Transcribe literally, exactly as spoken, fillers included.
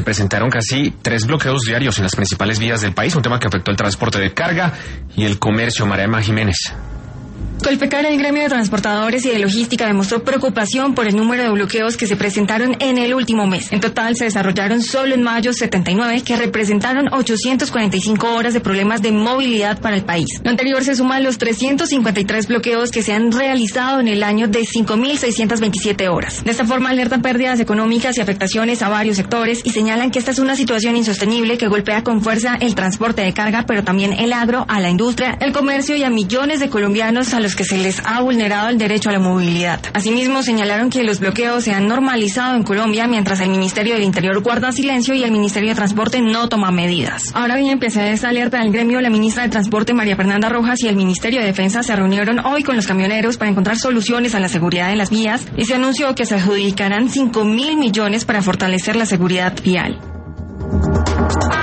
Se presentaron casi tres bloqueos diarios en las principales vías del país, un tema que afectó el transporte de carga y el comercio. Mariama Jiménez. Colpecar, el gremio de transportadores y de logística, demostró preocupación por el número de bloqueos que se presentaron en el último mes. En total se desarrollaron solo en mayo setenta y nueve, que representaron ochocientas cuarenta y cinco horas de problemas de movilidad para el país. Lo anterior se suma a los trescientos cincuenta y tres bloqueos que se han realizado en el año de cinco mil seiscientas veintisiete horas. De esta forma alertan pérdidas económicas y afectaciones a varios sectores y señalan que esta es una situación insostenible que golpea con fuerza el transporte de carga, pero también el agro, a la industria, el comercio y a millones de colombianos a los que se les ha vulnerado el derecho a la movilidad. Asimismo, señalaron que los bloqueos se han normalizado en Colombia mientras el Ministerio del Interior guarda silencio y el Ministerio de Transporte no toma medidas. Ahora bien, pese a esta alerta del gremio, la ministra de Transporte, María Fernanda Rojas, y el Ministerio de Defensa se reunieron hoy con los camioneros para encontrar soluciones a la seguridad en las vías y se anunció que se adjudicarán cinco mil millones para fortalecer la seguridad vial.